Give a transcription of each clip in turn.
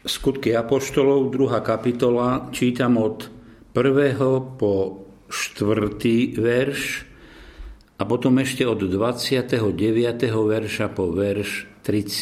Skutky apoštolov, 2. kapitola, čítam od 1. po 4. verš a potom ešte od 29. verša po verš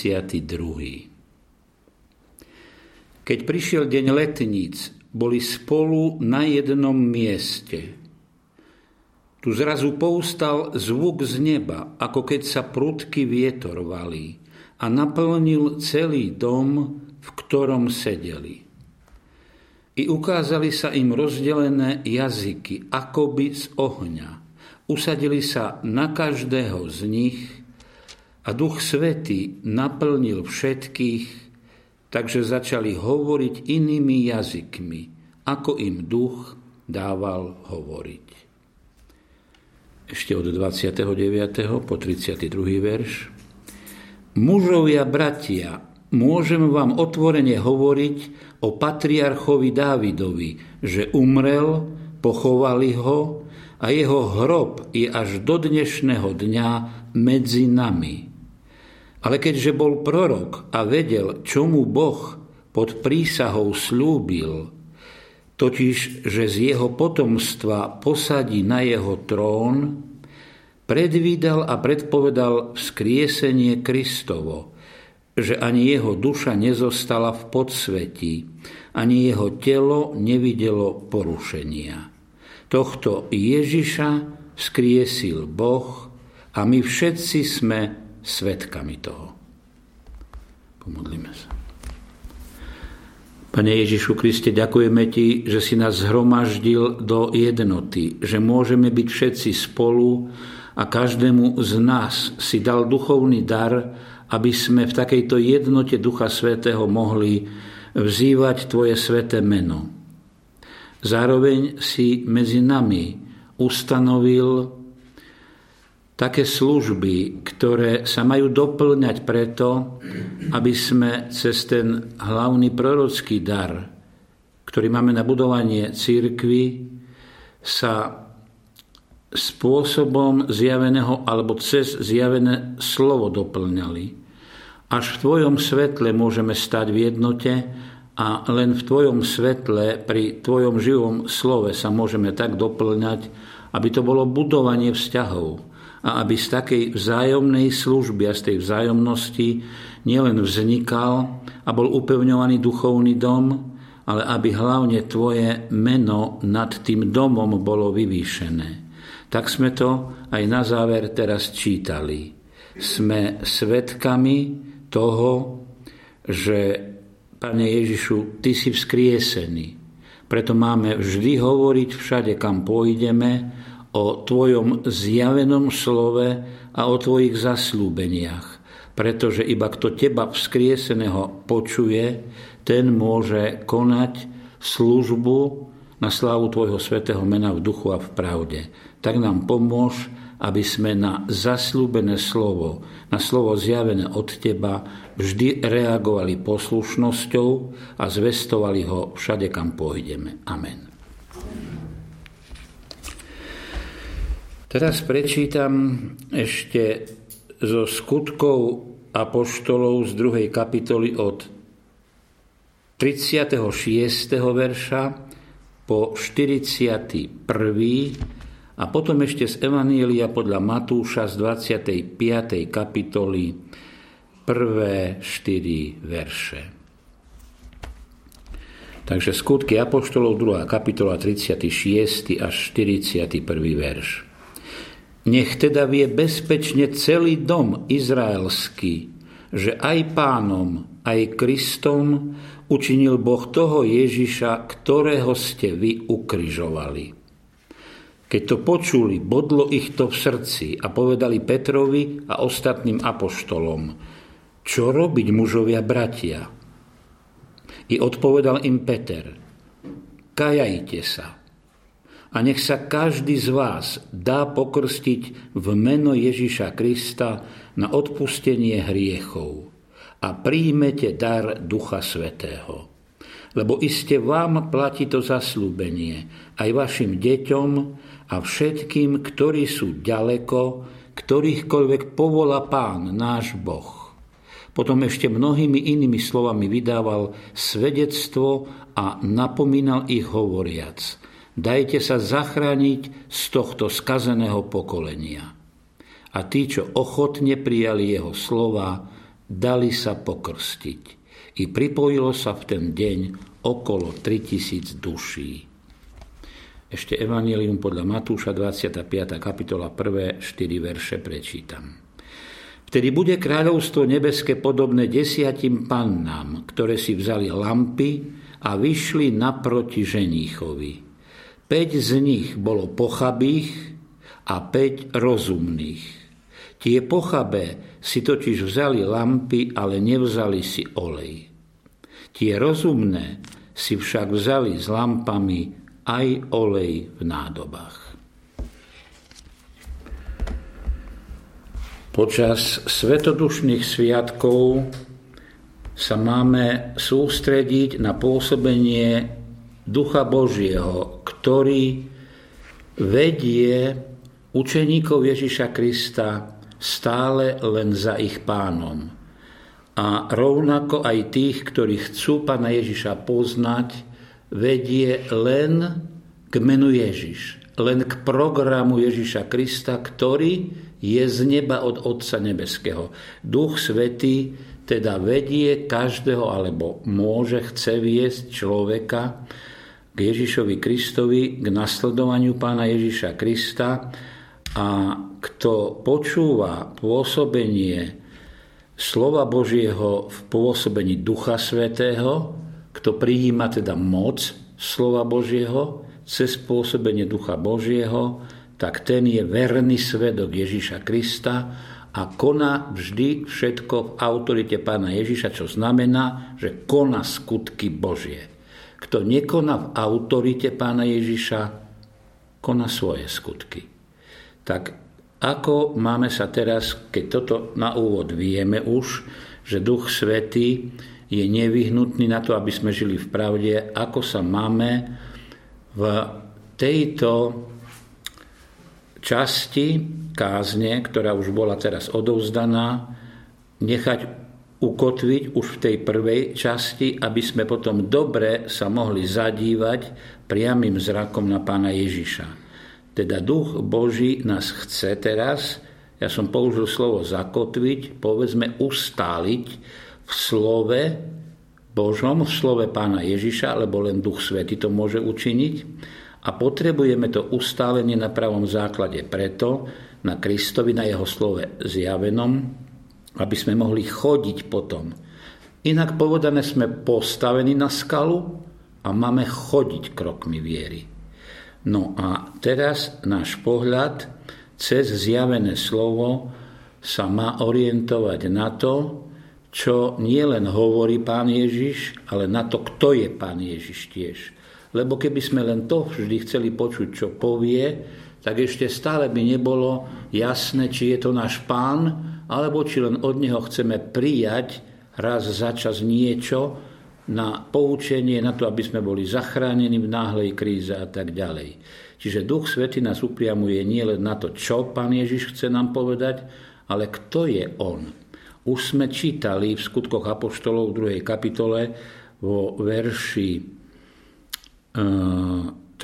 32. Keď prišiel deň letníc, boli spolu na jednom mieste. Tu zrazu povstal zvuk z neba, ako keď sa prudký vietor valí, a naplnil celý dom, v ktorom sedeli. I ukázali sa im rozdelené jazyky, akoby z ohňa. Usadili sa na každého z nich a Duch Svätý naplnil všetkých, takže začali hovoriť inými jazykmi, ako im Duch dával hovoriť. Ešte od 29. po 32. verš. Mužovia, bratia, môžem vám otvorene hovoriť o patriarchovi Dávidovi, že umrel, pochovali ho a jeho hrob je až do dnešného dňa medzi nami. Ale keďže bol prorok a vedel, čo mu Boh pod prísahou slúbil, totiž, že z jeho potomstva posadí na jeho trón, predvídal a predpovedal vzkriesenie Kristovo, že ani jeho duša nezostala v podsvetí, ani jeho telo nevidelo porušenia. Tohto Ježiša vzkriesil Boh a my všetci sme svedkami toho. Pomodlíme sa. Pane Ježišu Kriste, ďakujeme Ti, že si nás zhromaždil do jednoty, že môžeme byť všetci spolu a každému z nás si dal duchovný dar, aby sme v takejto jednote Ducha Svätého mohli vzývať Tvoje sväté meno. Zároveň si medzi nami ustanovil také služby, ktoré sa majú doplňať preto, aby sme cez ten hlavný prorocký dar, ktorý máme na budovanie cirkvi, sa spôsobom zjaveného alebo cez zjavené slovo doplňali. Až v Tvojom svetle môžeme stať v jednote a len v Tvojom svetle, pri Tvojom živom slove sa môžeme tak doplňať, aby to bolo budovanie vzťahov a aby z takej vzájomnej služby a z tej vzájomnosti nielen vznikal a bol upevňovaný duchovný dom, ale aby hlavne Tvoje meno nad tým domom bolo vyvýšené. Tak sme to aj na záver teraz čítali. Sme svedkami toho, že, Pane Ježišu, Ty si vzkriesený. Preto máme vždy hovoriť všade, kam pôjdeme, o Tvojom zjavenom slove a o Tvojich zasľúbeniach. Pretože iba kto Teba vzkrieseného počuje, ten môže konať službu na slávu Tvojho svätého mena v duchu a v pravde. Tak nám pomôž, aby sme na zasľúbené slovo, na slovo zjavené od Teba vždy reagovali poslušnosťou a zvestovali ho všade, kam pôjdeme. Amen. Teraz prečítam ešte zo Skutkov apoštolov z 2. kapitoly od 36. verša po 41. a potom ešte z Evanielia podľa Matúša z 25. kapitoly prvé 4 verše. Takže Skutky apoštolov 2. kapitola 36. až 41. verš. Nech teda vie bezpečne celý dom izraelský, že aj Pánom, aj Kristom učinil Boh toho Ježiša, ktorého ste vy ukrižovali. Keď to počuli, bodlo ich to v srdci a povedali Petrovi a ostatným apoštolom: Čo robiť, mužovia, bratia? I odpovedal im Peter: Kajajte sa a nech sa každý z vás dá pokrstiť v meno Ježiša Krista na odpustenie hriechov a príjmete dar Ducha Svätého. Lebo iste vám platí to zasľúbenie aj vašim deťom a všetkým, ktorí sú ďaleko, ktorýchkoľvek povolá Pán náš Boh. Potom ešte mnohými inými slovami vydával svedectvo a napomínal ich hovoriac: dajte sa zachrániť z tohto skazeného pokolenia. A tí, čo ochotne prijali jeho slova, dali sa pokrstiť. I pripojilo sa v ten deň okolo 3000 duší. Ešte Evanjelium podľa Matúša, 25. kapitola, 1. 4 verše prečítam. Vtedy bude kráľovstvo nebeské podobné 10 pannám, ktoré si vzali lampy a vyšli naproti ženíchovi. 5 z nich bolo pochabých a 5 rozumných. Tie pochabé si totiž vzali lampy, ale nevzali si olej. Tie rozumné si však vzali s lampami aj olej v nádobách. Počas svetodušných sviatkov sa máme sústrediť na pôsobenie Ducha Božieho, ktorý vedie učeníkov Ježiša Krista stále len za ich pánom. A rovnako aj tých, ktorí chcú pána Ježiša poznať, vedie len k menu Ježiš, len k programu Ježiša Krista, ktorý je z neba od Otca nebeského. Duch Svätý teda vedie každého, alebo chce viesť človeka k Ježišovi Kristovi, k nasledovaniu pána Ježiša Krista. A kto počúva pôsobenie slova Božieho v pôsobení Ducha Svätého, kto prijíma teda moc slova Božieho cez pôsobenie Ducha Božieho, tak ten je verný svedok Ježiša Krista a koná vždy všetko v autorite pána Ježiša, čo znamená, že koná skutky Božie. Kto nekoná v autorite pána Ježiša, koná svoje skutky. Tak ako máme sa teraz, keď toto na úvod vieme už, že Duch Svätý je nevyhnutný na to, aby sme žili v pravde, ako sa máme v tejto časti kázne, ktorá už bola teraz odovzdaná, nechať ukotviť už v tej prvej časti, aby sme potom dobre sa mohli zadívať priamym zrakom na pána Ježiša. Teda Duch Boží nás chce teraz, ja som použil slovo zakotviť, povedzme ustáliť v slove Božom, v slove pána Ježiša, lebo len Duch Svätý to môže učiniť. A potrebujeme to ustálenie na pravom základe preto, na Kristovi, na jeho slove zjavenom, aby sme mohli chodiť potom. Inak povedané, sme postavení na skalu a máme chodiť krokmi viery. No a teraz náš pohľad cez zjavené slovo sa má orientovať na to, čo nie len hovorí pán Ježiš, ale na to, kto je pán Ježiš tiež. Lebo keby sme len to vždy chceli počuť, čo povie, tak ešte stále by nebolo jasné, či je to náš pán, alebo či len od neho chceme prijať raz za čas niečo, na poučenie, na to, aby sme boli zachránení v náhlej kríze a tak ďalej. Čiže Duch Svätý nás upriamuje nie len na to, čo Pán Ježiš chce nám povedať, ale kto je On. Už sme čítali v Skutkoch apoštolov v 2. kapitole vo verši 32.,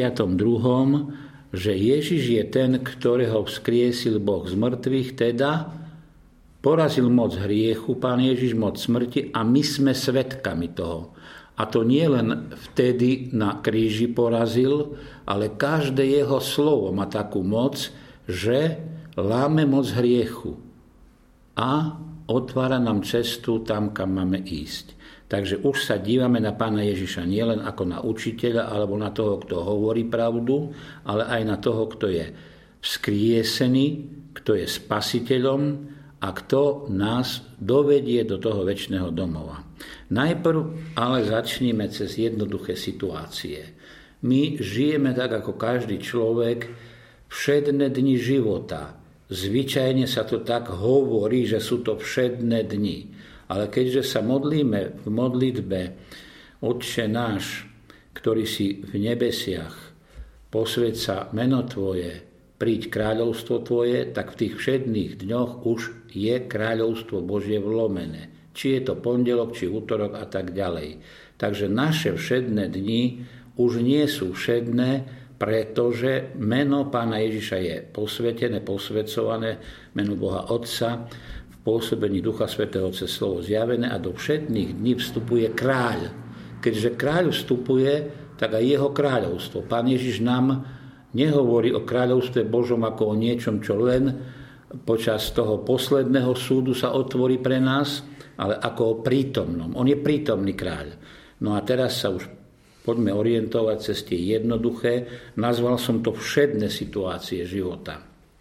že Ježiš je ten, ktorého vzkriesil Boh z mŕtvych, teda porazil moc hriechu, Pán Ježiš, moc smrti, a my sme svedkami toho. A to nie len vtedy na kríži porazil, ale každé jeho slovo má takú moc, že láme moc hriechu a otvára nám cestu tam, kam máme ísť. Takže už sa dívame na Pána Ježiša nielen ako na učiteľa alebo na toho, kto hovorí pravdu, ale aj na toho, kto je vzkriesený, kto je spasiteľom, a kto nás dovedie do toho večného domova. Najprv ale začneme cez jednoduché situácie. My žijeme tak, ako každý človek, všedné dni života. Zvyčajne sa to tak hovorí, že sú to všedné dni. Ale keďže sa modlíme v modlitbe Otče náš, ktorý si v nebesiach, posväť sa meno Tvoje, príď kráľovstvo Tvoje, tak v tých všedných dňoch už je kráľovstvo Božie vlomené. Či je to pondelok, či útorok a tak ďalej. Takže naše všedné dni už nie sú všedné, pretože meno Pána Ježiša je posvetené, posvecované, meno Boha Otca, v pôsobení Ducha Svätého cez slovo zjavené a do všedných dní vstupuje kráľ. Keďže kráľ vstupuje, tak aj jeho kráľovstvo. Pán Ježiš nám nehovorí o kráľovstve Božom ako o niečom, čo len počas toho posledného súdu sa otvorí pre nás, ale ako o prítomnom. On je prítomný kráľ. No a teraz sa už poďme orientovať cez tie jednoduché. Nazval som to všedné situácie života.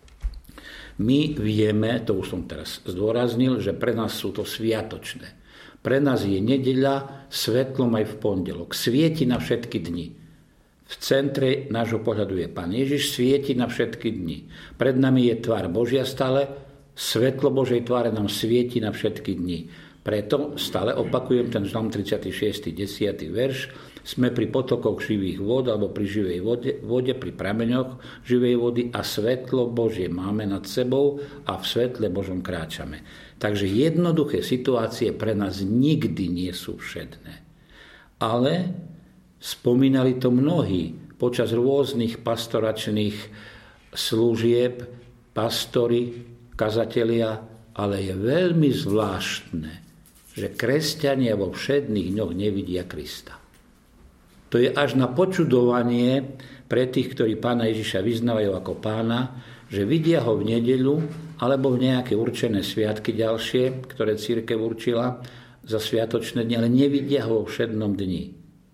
My vieme, to už som teraz zdôraznil, že pre nás sú to sviatočné. Pre nás je nedeľa svetlom aj v pondelok. Svieti na všetky dni. V centre nášho pohľadu je Pán Ježiš, svieti na všetky dni. Pred nami je tvár Božia stále, svetlo Božej tváre nám svieti na všetky dni. Preto stále opakujem ten Žalm 36. 10. verš. Sme pri potokoch živých vod alebo pri živej vode, pri prameňoch živej vody a svetlo Božie máme nad sebou a v svetle Božom kráčame. Takže jednoduché situácie pre nás nikdy nie sú všedné. Ale spomínali to mnohí počas rôznych pastoračných služieb, pastori, kazatelia, ale je veľmi zvláštne, že kresťania vo všedných dňoch nevidia Krista. To je až na počudovanie pre tých, ktorí Pána Ježiša vyznávajú ako Pána, že vidia ho v nedeľu alebo v nejaké určené sviatky ďalšie, ktoré cirkev určila za sviatočné dni, ale nevidia ho vo všednom dni.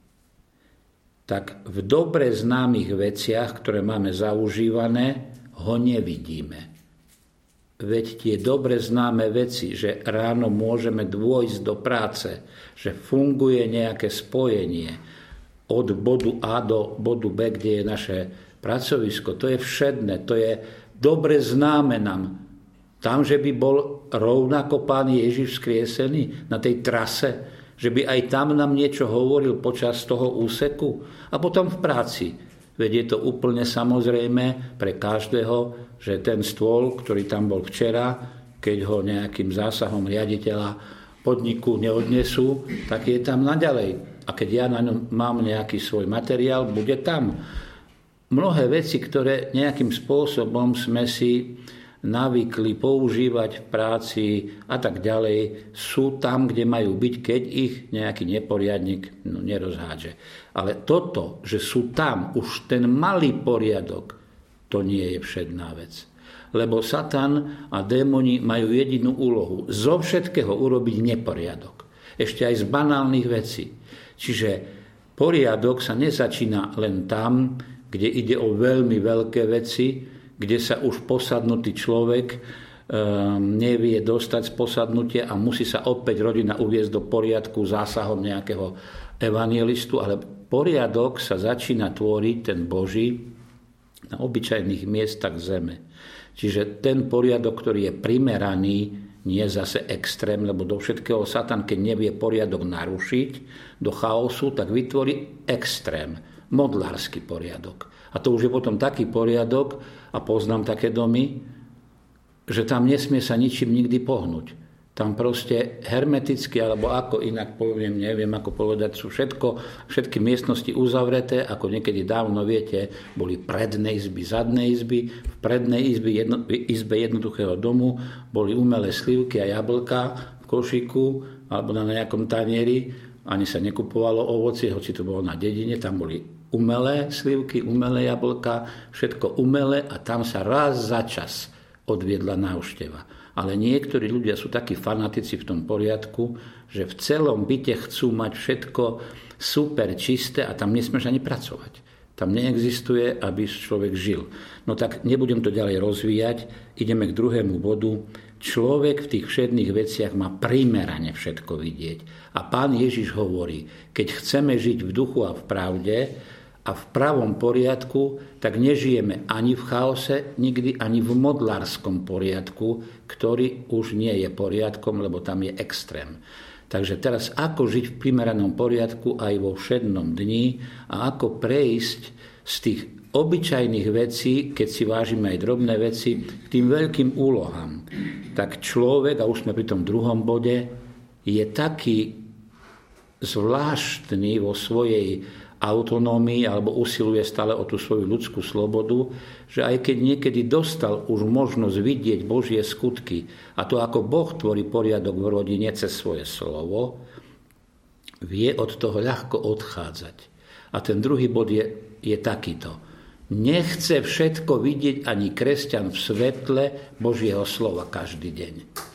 Tak v dobre známych veciach, ktoré máme zaužívané, ho nevidíme. Veď tie dobre známe veci, že ráno môžeme dôjsť do práce, že funguje nejaké spojenie od bodu A do bodu B, kde je naše pracovisko, to je všedné, to je dobre známe nám. Tam, že by bol rovnako Pán Ježiš vzkriesený na tej trase, že by aj tam nám niečo hovoril počas toho úseku a potom v práci. Veď je to úplne samozrejme pre každého, že ten stôl, ktorý tam bol včera, keď ho nejakým zásahom riaditeľa podniku neodnesú, tak je tam naďalej. A keď ja na ňom mám nejaký svoj materiál, bude tam. Mnohé veci, ktoré nejakým spôsobom sme si navykli používať v práci a tak ďalej, sú tam, kde majú byť, keď ich nejaký neporiadnik nerozhádže. Ale toto, že sú tam už ten malý poriadok, to nie je všedná vec. Lebo Satan a démoni majú jedinú úlohu. Zo všetkého urobiť neporiadok. Ešte aj z banálnych vecí. Čiže poriadok sa nezačína len tam, kde ide o veľmi veľké veci, kde sa už posadnutý človek nevie dostať z posadnutia a musí sa opäť rodina uviesť do poriadku zásahom nejakého evangelistu, ale poriadok sa začína tvoriť, ten Boží, na obyčajných miestach zeme. Čiže ten poriadok, ktorý je primeraný, nie zase extrém, lebo do všetkého Satan, keď nevie poriadok narušiť, do chaosu, tak vytvorí extrém, modlársky poriadok. A to už je potom taký poriadok, a poznám také domy, že tam nesmie sa ničím nikdy pohnúť. Tam proste hermeticky, alebo ako inak poviem, neviem ako povedať, sú všetky miestnosti uzavreté, ako niekedy dávno, viete, boli predné izby, zadné izby. V prednej izbe jednoduchého domu boli umelé slivky a jablka v košíku alebo na nejakom tanieri. Ani sa nekupovalo ovocie, hoci to bolo na dedine, tam boli umelé slivky, umelé jablka, všetko umelé a tam sa raz za čas odviedla návšteva. Ale niektorí ľudia sú takí fanatici v tom poriadku, že v celom byte chcú mať všetko super čisté a tam nesmieš ani pracovať. Tam neexistuje, aby človek žil. No tak nebudem to ďalej rozvíjať, ideme k druhému bodu. Človek v tých všedných veciach má primerane všetko vidieť. A Pán Ježiš hovorí, keď chceme žiť v duchu a v pravde, a v pravom poriadku, tak nežijeme ani v chaose, nikdy ani v modlárskom poriadku, ktorý už nie je poriadkom, lebo tam je extrém. Takže teraz ako žiť v primeranom poriadku aj vo všednom dni a ako prejsť z tých obyčajných vecí, keď si vážime aj drobné veci, k tým veľkým úlohám, tak človek, a už sme pri tom druhom bode, je taký zvláštny vo svojej autonómii alebo usiluje stále o tú svoju ľudskú slobodu, že aj keď niekedy dostal už možnosť vidieť Božie skutky a to, ako Boh tvorí poriadok v rodine cez svoje slovo, vie od toho ľahko odchádzať. A ten druhý bod je takýto. Nechce všetko vidieť ani kresťan v svetle Božieho slova každý deň.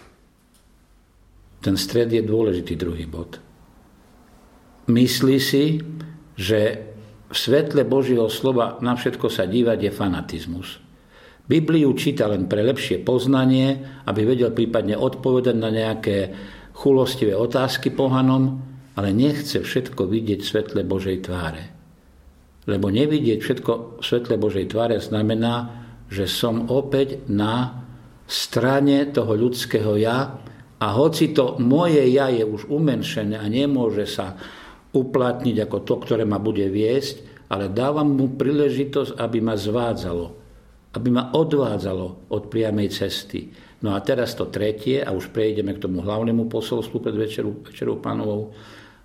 Ten stred je dôležitý, druhý bod. Myslí si, že v svetle Božieho slova na všetko sa dívať je fanatizmus. Bibliu číta len pre lepšie poznanie, aby vedel prípadne odpovedať na nejaké chulostivé otázky pohanom, ale nechce všetko vidieť v svetle Božej tváre. Lebo nevidieť všetko v svetle Božej tváre znamená, že som opäť na strane toho ľudského ja a hoci to moje ja je už umenšené a nemôže sa uplatniť ako to, ktoré ma bude viesť, ale dávam mu príležitosť, aby ma zvádzalo, aby ma odvádzalo od priamej cesty. No a teraz to tretie, a už prejdeme k tomu hlavnému posolstvu pred večerou Pánovou.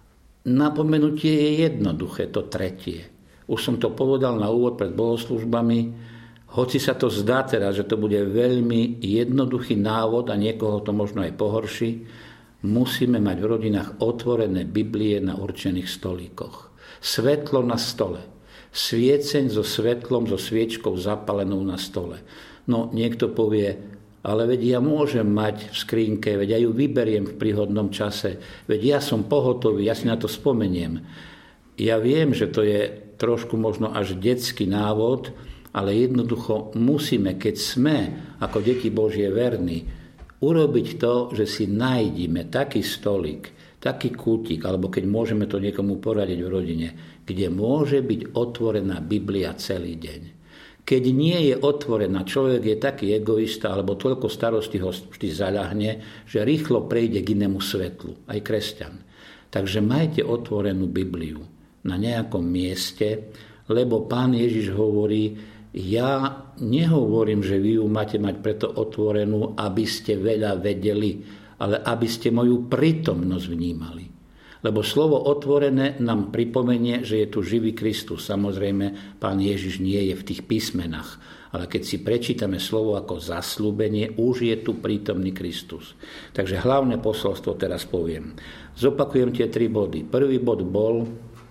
Napomenutie je jednoduché, to tretie. Už som to povedal na úvod pred bohoslúžbami, hoci sa to zdá teraz, že to bude veľmi jednoduchý návod a niekoho to možno aj pohorší, musíme mať v rodinách otvorené Biblie na určených stolíkoch. Svetlo na stole. Svieceň so svetlom, so sviečkou zapalenou na stole. No niekto povie, ale veď ja môžem mať v skrínke, veď ja ju vyberiem v príhodnom čase, veď ja som pohotový, ja si na to spomeniem. Ja viem, že to je trošku možno až detský návod, ale jednoducho musíme, keď sme ako deti Božie verní, urobiť to, že si nájdime taký stolík, taký kútik, alebo keď môžeme to niekomu poradiť v rodine, kde môže byť otvorená Biblia celý deň. Keď nie je otvorená, človek je taký egoista, alebo toľko starostí ho vždy zaľahne, že rýchlo prejde k inému svetlu, aj kresťan. Takže majte otvorenú Bibliu na nejakom mieste, lebo Pán Ježiš hovorí, ja nehovorím, že vy ju máte mať preto otvorenú, aby ste veľa vedeli, ale aby ste moju prítomnosť vnímali. Lebo slovo otvorené nám pripomenie, že je tu živý Kristus. Samozrejme, Pán Ježiš nie je v tých písmenách, ale keď si prečítame slovo ako zasľúbenie, už je tu prítomný Kristus. Takže hlavné posolstvo teraz poviem. Zopakujem tie 3 body. Prvý bod bol,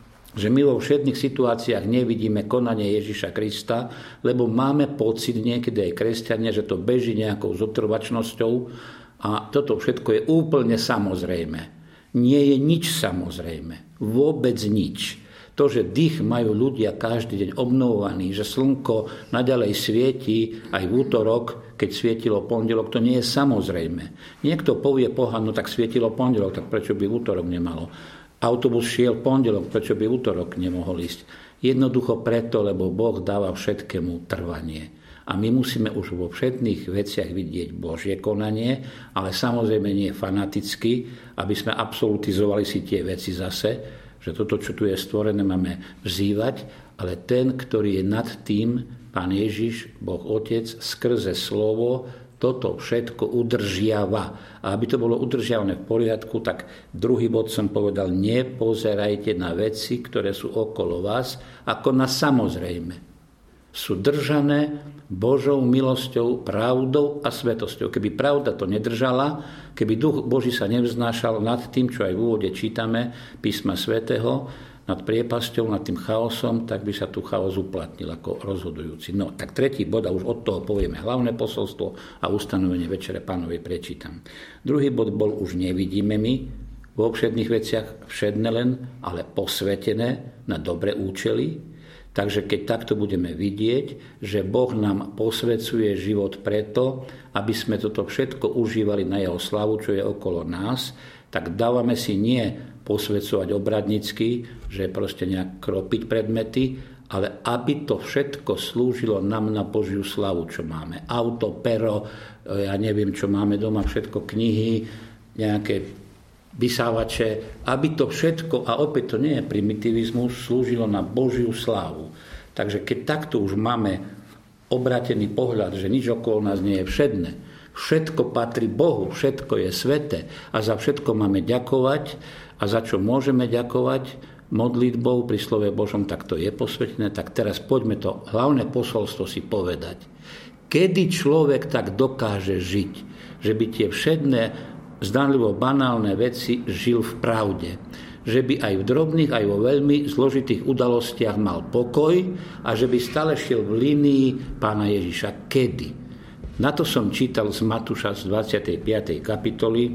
že my vo všetných situáciách nevidíme konanie Ježiša Krista, lebo máme pocit niekedy aj kresťania, že to beží nejakou zotrvačnosťou a toto všetko je úplne samozrejme. Nie je nič samozrejme. Vôbec nič. To, že dých majú ľudia každý deň obnovovaný, že slnko naďalej svieti aj v útorok, keď svietilo pondelok, to nie je samozrejme. Niekto povie pohľadno, tak svietilo pondelok, tak prečo by v útorok nemalo? Autobus šiel pondelok, prečo by v útorok nemohol ísť? Jednoducho preto, lebo Boh dáva všetkému trvanie. A my musíme už vo všetných veciach vidieť Božie konanie, ale samozrejme nie fanaticky, aby sme absolutizovali si tie veci zase, že toto, čo tu je stvorené, máme vzývať, ale ten, ktorý je nad tým, Pán Ježiš, Boh Otec, skrze slovo, toto všetko udržiava. A aby to bolo udržiavané v poriadku, tak druhý bod som povedal, nepozerajte na veci, ktoré sú okolo vás, ako na samozrejme. Sú držané Božou milosťou, pravdou a svetosťou. Keby pravda to nedržala, keby Duch Boží sa nevznášal nad tým, čo aj v úvode čítame, písma svätého, nad priepasťou, nad tým chaosom, tak by sa tu chaos uplatnil ako rozhodujúci. No, tak tretí bod, a už od toho povieme hlavné posolstvo a ustanovenie Večere Pánovej prečítam. Druhý bod bol, už nevidíme my vo všedných veciach všedné len, ale posvetené na dobré účely. Takže keď takto budeme vidieť, že Boh nám posvecuje život preto, aby sme toto všetko užívali na jeho slavu, čo je okolo nás, tak dávame si nie posvecovať obradnícky, že proste nejak kropiť predmety, ale aby to všetko slúžilo nám na Božiu slavu, čo máme. Auto, pero, ja neviem, čo máme doma, všetko knihy, nejaké vysávače, aby to všetko, a opäť to nie je primitivizmus, slúžilo na Božiu slávu. Takže keď takto už máme obratený pohľad, že nič okolo nás nie je všedné, všetko patrí Bohu, všetko je sväté a za všetko máme ďakovať a za čo môžeme ďakovať modlitbou pri slove Božom, tak to je posvätené. Tak teraz poďme to hlavné posolstvo si povedať. Kedy človek tak dokáže žiť, že by tie všedné, zdanlivo banálne veci žil v pravde, že by aj v drobných, aj vo veľmi zložitých udalostiach mal pokoj a že by stále šiel v línii Pána Ježiša. Kedy? Na to som čítal z Matúša z 25. kapitoly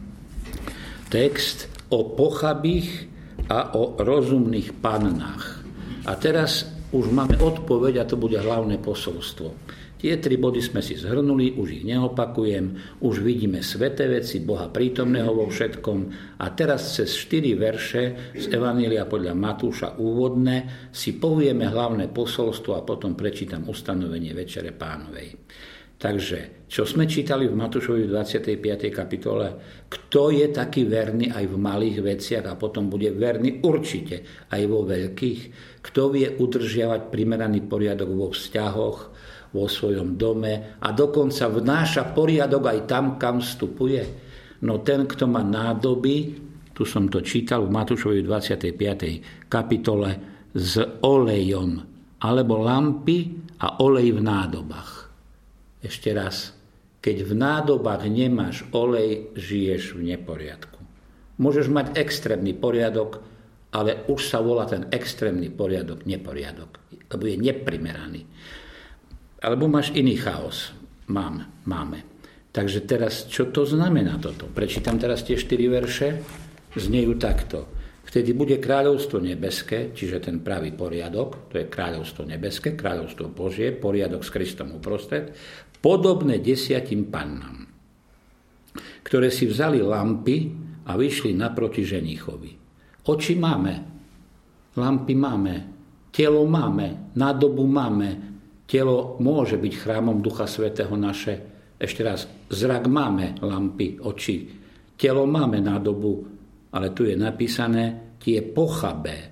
text o pochabých a o rozumných pannách. A teraz už máme odpoveď a to bude hlavné posolstvo. Tie 3 body sme si zhrnuli, už ich neopakujem, už vidíme sväté veci, Boha prítomného vo všetkom a teraz cez 4 verše z Evanjelia podľa Matúša úvodné si povieme hlavné posolstvo a potom prečítam ustanovenie Večere Pánovej. Takže, čo sme čítali v Matúšovi 25. kapitole, kto je taký verný aj v malých veciach a potom bude verný určite aj vo veľkých, kto vie udržiavať primeraný poriadok vo vzťahoch, vo svojom dome a dokonca vnáša poriadok aj tam, kam vstupuje. No ten, kto má nádoby, tu som to čítal v Matúšovi 25. kapitole, s olejom, alebo lampy a olej v nádobách. Ešte raz, keď v nádobách nemáš olej, žiješ v neporiadku. Môžeš mať extrémny poriadok, ale už sa volá ten extrémny poriadok neporiadok, lebo je neprimeraný. Alebo máš iný chaos. Máme. Takže teraz, čo to znamená toto? Prečítam teraz tie 4 verše. Znejú takto. Vtedy bude kráľovstvo nebeské, čiže ten pravý poriadok, to je kráľovstvo nebeské, kráľovstvo Božie, poriadok s Kristom uprostred, podobné 10 pannám, ktoré si vzali lampy a vyšli naproti ženichovi. Oči máme, lampy máme, telo máme, nádobu máme. Telo môže byť chrámom Ducha Svätého naše. Ešte raz, zrak máme, lampy, oči. Telo máme nádobu, ale tu je napísané, tie pochabé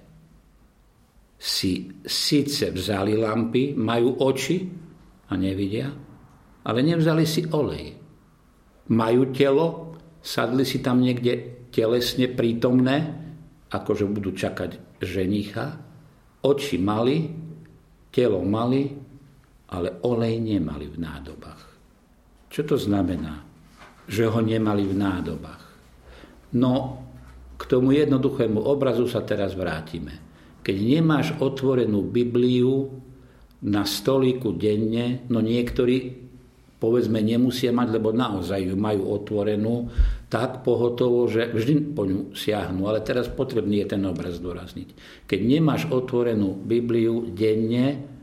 si síce vzali lampy, majú oči a nevidia, ale nevzali si olej. Majú telo, sadli si tam niekde telesne prítomné, akože budú čakať ženicha. Oči mali, telo mali, ale olej nemali v nádobách. Čo to znamená, že ho nemali v nádobách? No, k tomu jednoduchému obrazu sa teraz vrátime. Keď nemáš otvorenú Bibliu na stolíku denne, no niektorí, povedzme, nemusia mať, lebo naozaj ju majú otvorenú, tak pohotovo, že vždy po ňu siahnu. Ale teraz potrebný je ten obraz zdôrazniť. Keď nemáš otvorenú Bibliu denne,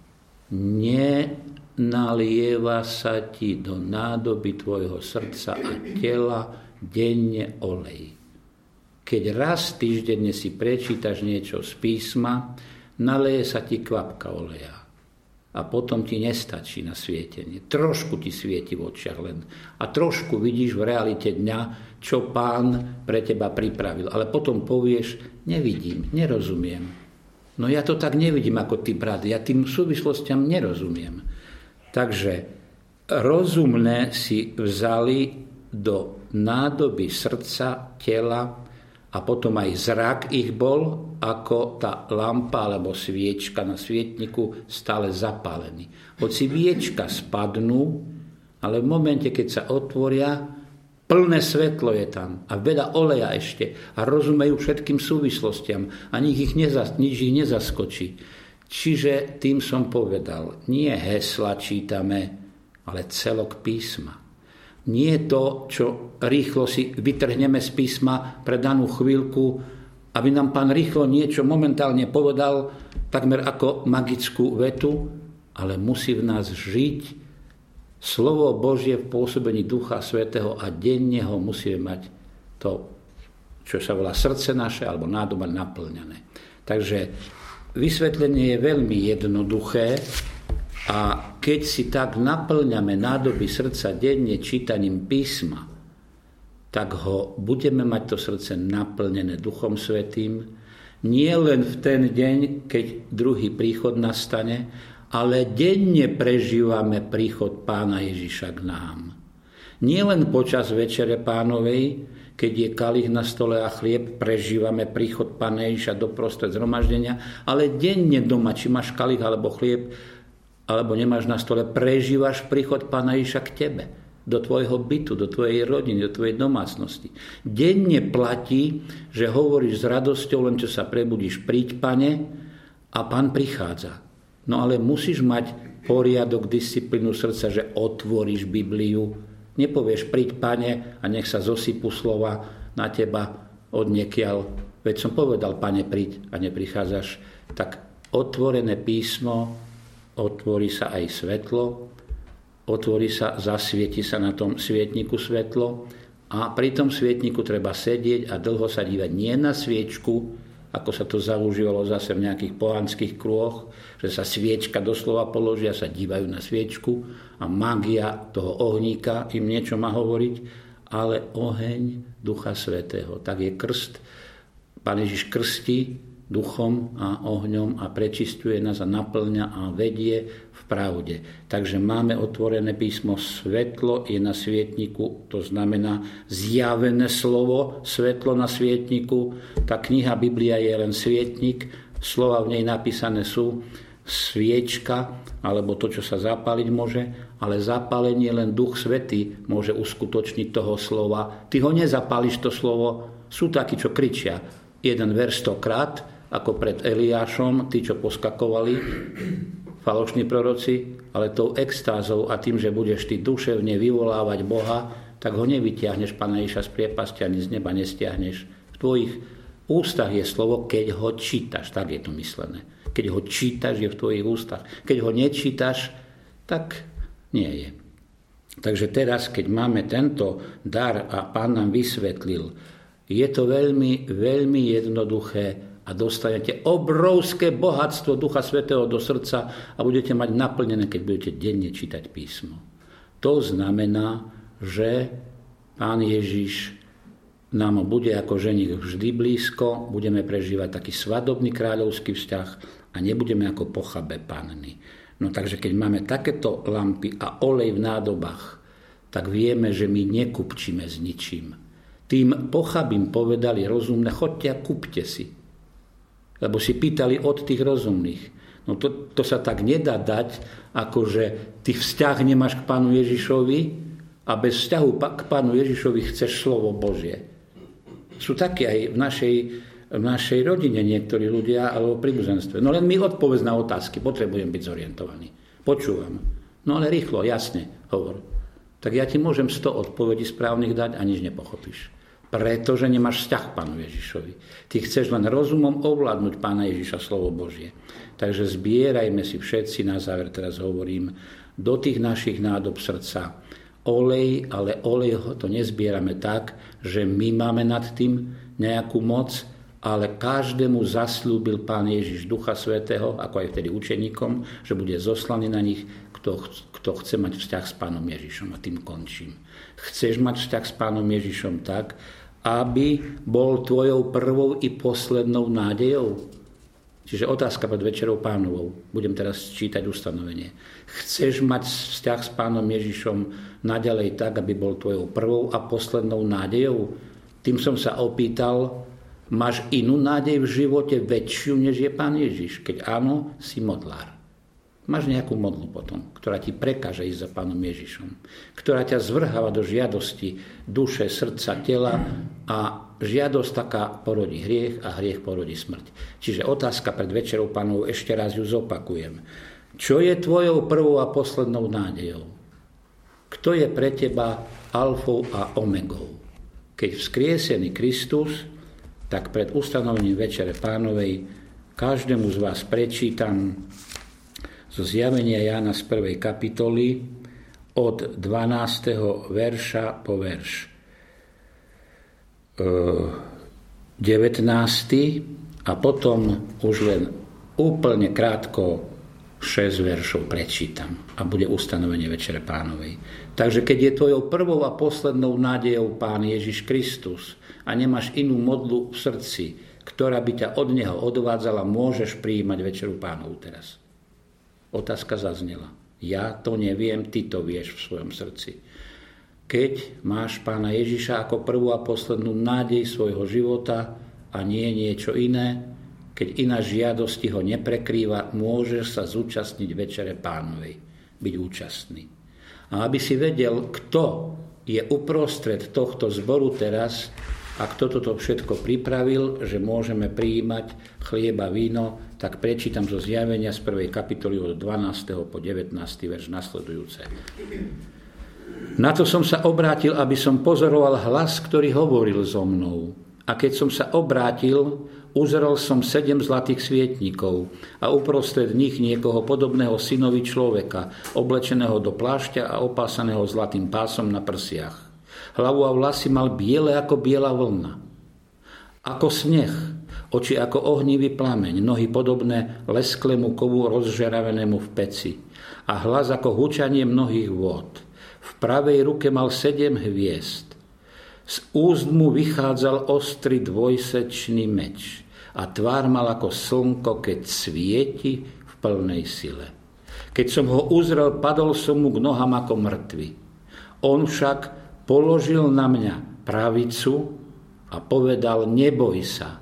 nenalieva sa ti do nádoby tvojho srdca a tela denne olej. Keď raz týždenne si prečítaš niečo z písma, naleje sa ti kvapka oleja. A potom ti nestačí na svietenie. Trošku ti svieti v očiach len. A trošku vidíš v realite dňa, čo Pán pre teba pripravil. Ale potom povieš, nevidím, nerozumiem. No ja to tak nevidím ako ty, brat. Ja tým súvislostiam nerozumiem. Takže rozumné si vzali do nádoby srdca, tela a potom aj zrak ich bol, ako tá lampa alebo sviečka na svietniku stále zapálený. Hoci viečka spadnú, ale v momente, keď sa otvoria, plné svetlo je tam a veľa oleja ešte a rozumejú všetkým súvislostiam a nič ich nezaskočí. Čiže tým som povedal, nie hesla čítame, ale celok písma. Nie to, čo rýchlo si vytrhneme z písma pre danú chvíľku, aby nám Pán rýchlo niečo momentálne povedal, takmer ako magickú vetu, ale musí v nás žiť Slovo Božie v pôsobení Ducha Svätého a denne ho musíme mať to, čo sa volá srdce naše alebo nádoba naplňané. Takže vysvetlenie je veľmi jednoduché a keď si tak naplňame nádoby srdca denne čítaním písma, tak ho budeme mať to srdce naplnené Duchom Svätým, Nie len v ten deň, keď druhý príchod nastane, ale denne prežívame príchod Pána Ježiša k nám. Nie len počas Večere Pánovej, keď je kalich na stole a chlieb, prežívame príchod Pána Ježiša doprostred zhromaždenia, ale denne doma, či máš kalich alebo chlieb, alebo nemáš na stole, prežívaš príchod Pána Ježiša k tebe, do tvojho bytu, do tvojej rodiny, do tvojej domácnosti. Denne platí, že hovoríš s radosťou, len čo sa prebudíš, príď, Pane, a Pán prichádza. No ale musíš mať poriadok, disciplínu srdca, že otvoríš Bibliu. Nepovieš, príď, Pane, a nech sa zosypú slova na teba odniekiaľ. Veď som povedal, Pane, príď, a neprichádzaš. Tak otvorené písmo, otvorí sa aj svetlo, otvorí sa, zasvieti sa na tom svietniku svetlo a pri tom svietniku treba sedieť a dlho sa dívať nie na sviečku, ako sa to zaužívalo zase v nejakých pohanských krúhoch, že sa sviečka doslova položia, sa dívajú na sviečku a mágia toho ohníka im niečo má hovoriť, ale oheň Ducha Svätého. Tak je krst. Pán Ježiš krstí duchom a ohňom a prečisťuje nás a naplňa a vedie v pravde. Takže máme otvorené písmo, svetlo je na svietniku, to znamená zjavené slovo, svetlo na svietniku. Tá kniha Biblia je len svietnik, slova v nej napísané sú, sviečka, alebo to, čo sa zapáliť môže, ale zapálenie len Duch Svätý môže uskutočniť toho slova. Ty ho nezapáliš, to slovo. Sú takí, čo kričia jeden verš 100-krát, ako pred Eliášom, tí, čo poskakovali, falošní proroci, ale tou extázou a tým, že budeš ty duševne vyvolávať Boha, tak ho nevytiahneš, Pána Ježiša, z priepasti ani z neba nestiahneš. V tvojich ústach je slovo, keď ho čítaš, tak je to myslené. Keď ho čítaš, je v tvojich ústach. Keď ho nečítaš, tak nie je. Takže teraz, keď máme tento dar a Pán nám vysvetlil, je to veľmi, veľmi jednoduché a dostanete obrovské bohatstvo Ducha Svätého do srdca a budete mať naplnené, keď budete denne čítať písmo. To znamená, že Pán Ježiš nám bude ako ženich vždy blízko, budeme prežívať taký svadobný kráľovský vzťah a nebudeme ako pochabé panny. No takže keď máme takéto lampy a olej v nádobách, tak vieme, že my nekupčíme s ničím. Tým pochabým povedali rozumné, choďte a kúpte si. Lebo si pýtali od tých rozumných. No to sa tak nedá dať, ako že ty vzťah nemáš k Pánu Ježišovi a bez vzťahu k Pánu Ježišovi chceš slovo Božie. Sú takí aj v našej rodine niektorí ľudia, alebo pri príbuzenstve. No len mi odpovedz na otázky, potrebujem byť zorientovaný. Počúvam. No ale rýchlo, jasne, hovor. Tak ja ti môžem 100 odpovedí správnych dať a nič nepochopíš. Pretože nemáš vzťah k Pánu Ježišovi. Ty chceš len rozumom ovládnuť Pána Ježiša, slovo Božie. Takže zbierajme si všetci, na záver teraz hovorím, do tých našich nádob srdca olej, ale olej to nezbierame tak, že my máme nad tým nejakú moc, ale každému zasľúbil Pán Ježiš Ducha Svätého, ako aj vtedy učeníkom, že bude zoslaný na nich, kto chce mať vzťah s Pánom Ježišom. A tým končím. Chceš mať vzťah s Pánom Ježišom tak, aby bol tvojou prvou i poslednou nádejou? Čiže otázka pred Večerou Pánovou. Budem teraz čítať ustanovenie. Chceš mať vzťah s Pánom Ježišom naďalej tak, aby bol tvojou prvou a poslednou nádejou? Tým som sa opýtal, máš inú nádej v živote väčšiu, než je Pán Ježiš? Keď áno, si modlár. Máš nejakú modlu potom, ktorá ti prekáže ísť za Pánom Ježišom, ktorá ťa zvrháva do žiadosti duše, srdca, tela a žiadosť taká porodí hriech a hriech porodí smrť. Čiže otázka pred Večerou Pánovou, ešte raz ju zopakujem. Čo je tvojou prvou a poslednou nádejou? Kto je pre teba alfou a omegou? Keď vzkriesený Kristus, tak pred ustanovením Večere Pánovej každému z vás prečítam zo Zjavenia Jána z 1. kapitoly od 12. verša po verš 19. a potom už len úplne krátko 6 veršov prečítam a bude ustanovenie Večere Pánovej. Takže keď je tvojou prvou a poslednou nádejou Pán Ježiš Kristus a nemáš inú modlu v srdci, ktorá by ťa od neho odvádzala, môžeš prijímať večeru Pánovu teraz? Otázka zaznela. Ja to neviem, ty to vieš v svojom srdci. Keď máš Pána Ježiša ako prvú a poslednú nádej svojho života a nie niečo iné, keď iná žiadosť ho neprekrýva, môžeš sa zúčastniť večere Pánovej, byť účastný. A aby si vedel, kto je uprostred tohto zboru teraz a kto toto všetko pripravil, že môžeme prijímať chlieb a víno, tak prečítam zo Zjavenia z 1. kapitoly od 12. po 19. verš nasledujúce. Na to som sa obrátil, aby som pozoroval hlas, ktorý hovoril so mnou. A keď som sa obrátil, uzrel som 7 zlatých svietnikov a uprostred nich niekoho podobného synovi človeka, oblečeného do plášťa a opásaného zlatým pásom na prsiach. Hlavu a vlasy mal biele ako biela vlna. Ako sneh, oči ako ohnivý plameň, nohy podobné lesklému kovu rozžeravenému v peci a hlas ako hučanie mnohých vôd. V pravej ruke mal 7 hviezd. Z úst mu vychádzal ostrý dvojsečný meč a tvár mal ako slnko, keď svieti v plnej sile. Keď som ho uzrel, padol som mu k nohám ako mŕtvy. On však položil na mňa pravicu a povedal: neboj sa.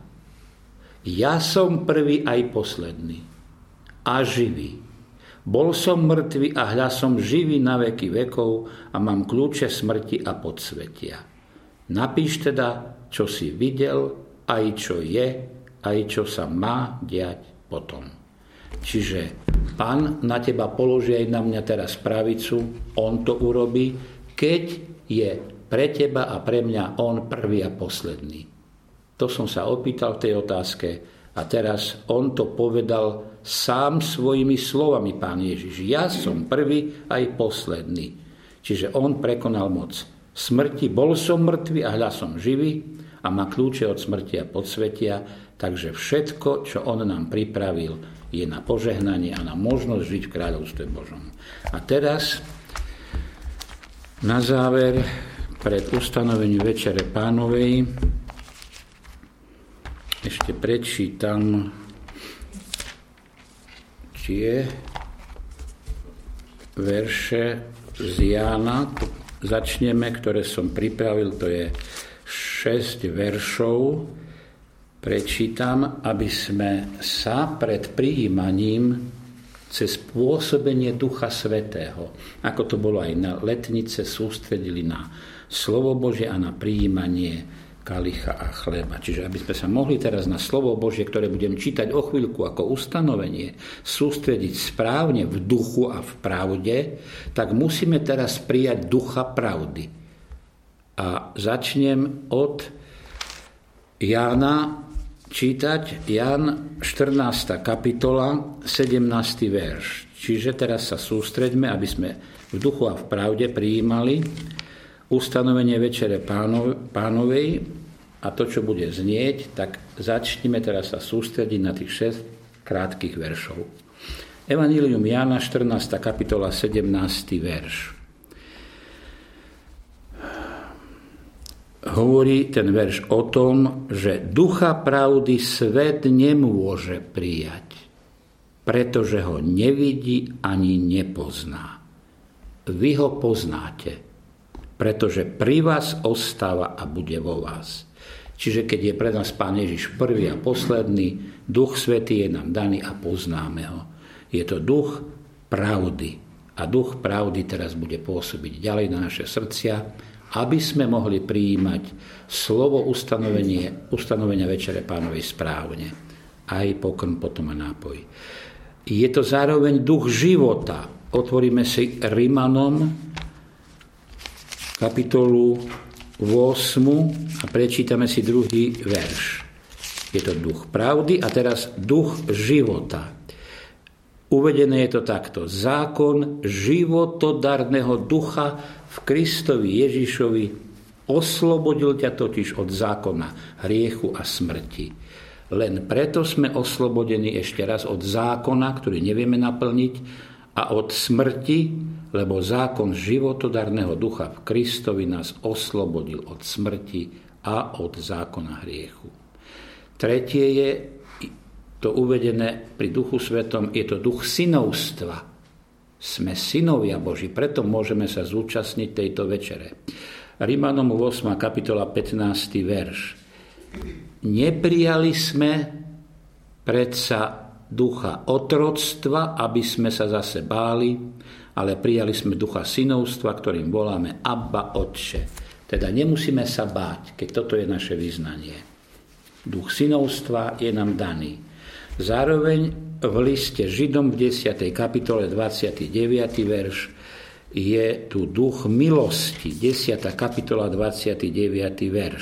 Ja som prvý aj posledný a živý. Bol som mŕtvy a hľa som živý na veky vekov a mám kľúče smrti a podsvetia. Napíš teda, čo si videl, aj čo je, aj čo sa má diať potom. Čiže Pán na teba položí aj na mňa teraz pravicu, on to urobí, keď je pre teba a pre mňa on prvý a posledný. To som sa opýtal v tej otázke a teraz on to povedal sám svojimi slovami, Pán Ježiš. Ja som prvý aj posledný. Čiže on prekonal moc smrti, bol som mŕtvy a hľa som živý a má kľúče od smrti a podsvetia, takže všetko, čo on nám pripravil, je na požehnanie a na možnosť žiť v kráľovstve Božom. A teraz na záver, pred ustanovením večere Pánovej, ešte prečítam tie verše z Jána. Začneme, ktoré som pripravil, to je 6 veršov. Prečítam, aby sme sa pred prijímaním cez pôsobenie Ducha Svätého, ako to bolo aj na letnice, sústredili na slovo Božie a na prijímanie kalicha a chleba. Čiže aby sme sa mohli teraz na slovo Božie, ktoré budem čítať o chvíľku ako ustanovenie, sústrediť správne v duchu a v pravde, tak musíme teraz prijať ducha pravdy. A začnem od Jána čítať, Ján 14. kapitola, 17. verš. Čiže teraz sa sústreďme, aby sme v duchu a v pravde prijímali ustanovenie večere Pánovej a to, čo bude znieť, tak začneme teraz sa sústrediť na tých 6 krátkych veršov. Evanjelium Jána, 14. kapitola, 17. verš. Hovorí ten verš o tom, že ducha pravdy svet nemôže prijať, pretože ho nevidí ani nepozná. Vy ho poznáte, pretože pri vás ostáva a bude vo vás. Čiže keď je pre nás Pán Ježiš prvý a posledný, Duch Svätý je nám daný a poznáme ho. Je to duch pravdy. A duch pravdy teraz bude pôsobiť ďalej na naše srdcia, aby sme mohli prijímať slovo ustanovenia večere Pánovej správne. Aj pokrm, potom a nápoj. Je to zároveň duch života. Otvoríme si Rimanom kapitolu 8 a prečítame si 2. verš. Je to duch pravdy a teraz duch života. Uvedené je to takto. Zákon životodarného ducha v Kristovi Ježišovi oslobodil ťa totiž od zákona hriechu a smrti. Len preto sme oslobodení ešte raz od zákona, ktorý nevieme naplniť, a od smrti, lebo zákon životodarného ducha v Kristovi nás oslobodil od smrti a od zákona hriechu. Tretie je to uvedené pri Duchu Svetom, je to duch synovstva. Sme synovia Boží, preto môžeme sa zúčastniť tejto večere. Rímanom 8. kapitola 15. verš. Neprijali sme predsa ducha otroctva, aby sme sa zase báli, ale prijali sme ducha synovstva, ktorým voláme Abba, Otče. Teda nemusíme sa báť, keď toto je naše vyznanie. Duch synovstva je nám daný. Zároveň v liste Židom v 10. kapitole 29. verš je tu duch milosti. 10. kapitola 29. verš.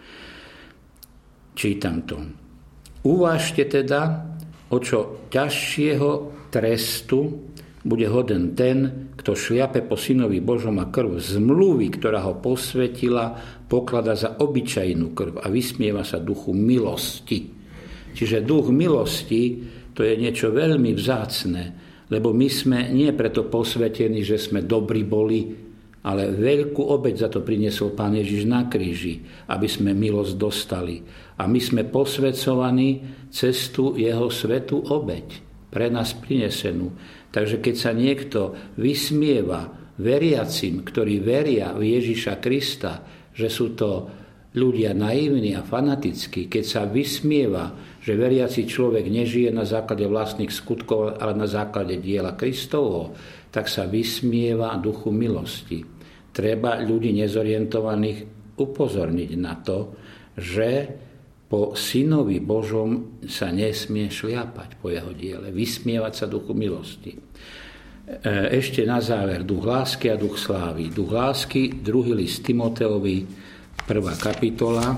Čítam to. Uvážte teda, o čo ťažšieho trestu bude hoden ten, kto šliape po synovi Božom a krv zmluvy, ktorá ho posvetila, poklada za obyčajnú krv a vysmieva sa duchu milosti. Čiže duch milosti, to je niečo veľmi vzácne, lebo my sme nie preto posvetení, že sme dobrí boli, ale veľkú obeť za to priniesol Pán Ježiš na kríži, aby sme milosť dostali. A my sme posvecovaní cez tú jeho svätú obeť, pre nás prinesenú. Takže keď sa niekto vysmieva veriacim, ktorí veria v Ježiša Krista, že sú to ľudia naivní a fanatickí, keď sa vysmieva, že veriaci človek nežije na základe vlastných skutkov, ale na základe diela Kristovho, tak sa vysmieva duchu milosti. Treba ľudí nezorientovaných upozorniť na to, že po synovi Božom sa nesmie šliapať po jeho diele, vysmievať sa duchu milosti. Ešte na záver duch lásky a duch slávy. Duch lásky, 2. list Timoteovi, 1. kapitola,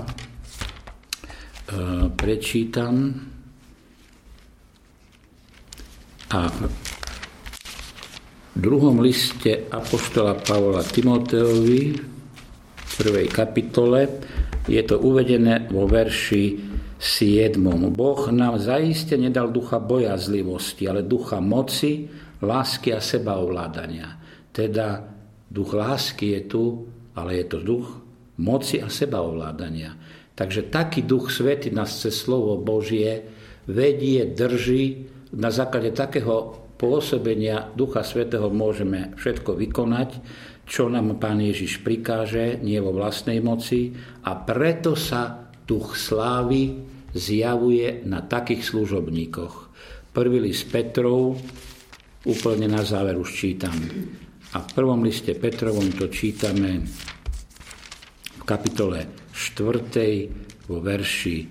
prečítam a v 2. liste apoštola Pavla Timoteovi, v 1. kapitole, je to uvedené vo verši 7. Boh nám zaiste nedal ducha bojazlivosti, ale ducha moci, lásky a sebaovládania. Teda duch lásky je tu, ale je to duch moci a sebaovládania. Takže taký duch svätý nás cez slovo Božie vedie, drží. Na základe takého pôsobenia ducha svätého môžeme všetko vykonať, čo nám Pán Ježiš prikáže, nie vo vlastnej moci, a preto sa duch slávy zjavuje na takých služobníkoch. 1. list Petrov, úplne na záver už čítam. A v 1. liste Petrovom to čítame v kapitole 4. vo verši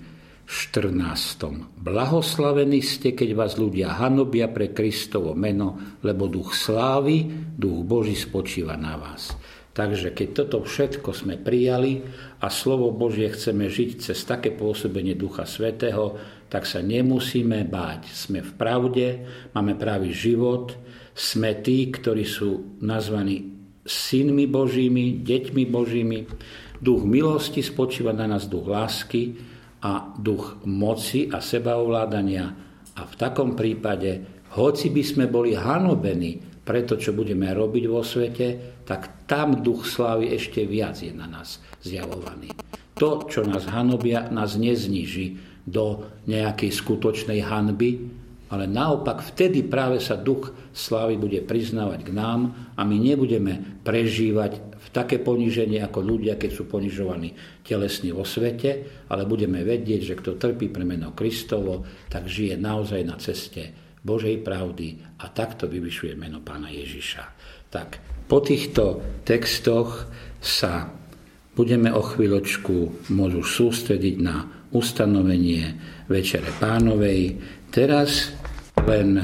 14. Blahoslavení ste, keď vás ľudia hanobia pre Kristovo meno, lebo duch slávy, duch Boží spočíva na vás. Takže keď toto všetko sme prijali a slovo Božie chceme žiť cez také pôsobenie Ducha Svätého, tak sa nemusíme báť. Sme v pravde, máme pravý život, sme tí, ktorí sú nazvaní synmi Božími, deťmi Božími. Duch milosti spočíva na nás, duch lásky a duch moci a sebaovládania. A v takom prípade, hoci by sme boli hanobení pre to, čo budeme robiť vo svete, tak tam duch slávy ešte viac je na nás zjavovaný. To, čo nás hanobia, nás nezníži do nejakej skutočnej hanby, ale naopak vtedy práve sa duch slávy bude priznávať k nám a my nebudeme prežívať v také poníženie ako ľudia, keď sú ponižovaní telesní vo svete, ale budeme vedieť, že kto trpí pre meno Kristovo, tak žije naozaj na ceste Božej pravdy a takto vyvyšuje meno Pána Ježiša. Tak po týchto textoch sa budeme o chvíľočku môžu sústrediť na ustanovenie Večere Pánovej. Teraz len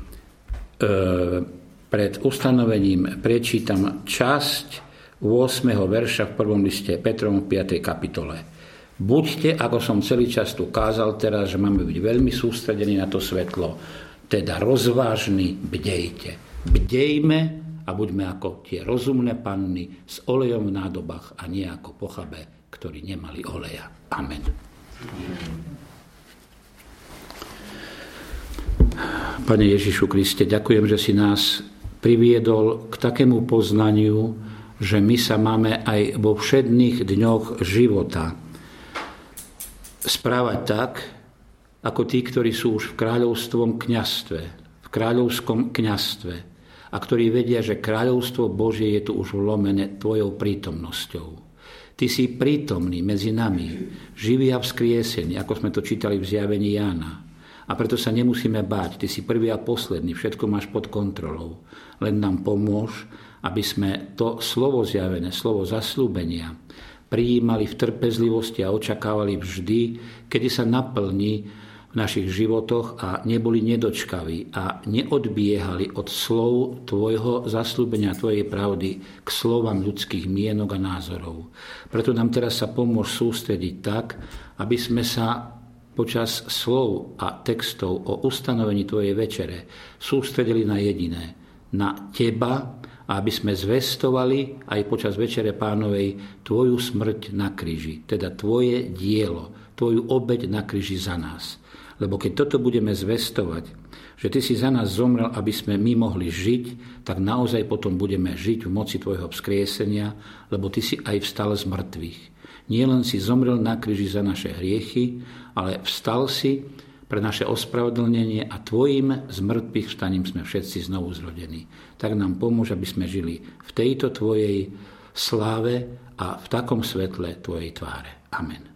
pred ustanovením prečítam časť 8. verša v 1. liste Petrovom v 5. kapitole. Buďte, ako som celý čas tu kázal teraz, že máme byť veľmi sústredení na to svetlo, teda rozvážni, bdejte. Bdejme a buďme ako tie rozumné panny s olejom v nádobách a nie ako pochabe, ktorí nemali oleja. Amen. Pane Ježišu Kriste, ďakujem, že si nás priviedol k takému poznaniu, že my sa máme aj vo všedných dňoch života správať tak, ako tí, ktorí sú už v kráľovskom kňazstve a ktorí vedia, že kráľovstvo Božie je tu už vlomené tvojou prítomnosťou. Ty si prítomný medzi nami, živý a vzkriesený, ako sme to čítali v zjavení Jána. A preto sa nemusíme báť, ty si prvý a posledný, všetko máš pod kontrolou. Len nám pomôž, aby sme to slovo zjavené, slovo zasľúbenia prijímali v trpezlivosti a očakávali vždy, kedy sa naplní v našich životoch a neboli nedočkaví a neodbiehali od slov tvojho zasľúbenia, tvojej pravdy k slovám ľudských mienok a názorov. Preto nám teraz sa pomôž sústrediť tak, aby sme sa počas slov a textov o ustanovení tvojej večere sústredili na jediné, na teba, a aby sme zvestovali aj počas večere Pánovej tvoju smrť na kríži, teda tvoje dielo, tvoju obeť na kríži za nás. Lebo keď toto budeme zvestovať, že ty si za nás zomrel, aby sme my mohli žiť, tak naozaj potom budeme žiť v moci tvojho vzkriesenia, lebo ty si aj vstal z mŕtvych. Nie len si zomrel na kríži za naše hriechy, ale vstal si pre naše ospravedlnenie a tvojim z mŕtvych vstaním sme všetci znovu zrodení. Tak nám pomôž, aby sme žili v tejto tvojej sláve a v takom svetle tvojej tváre. Amen.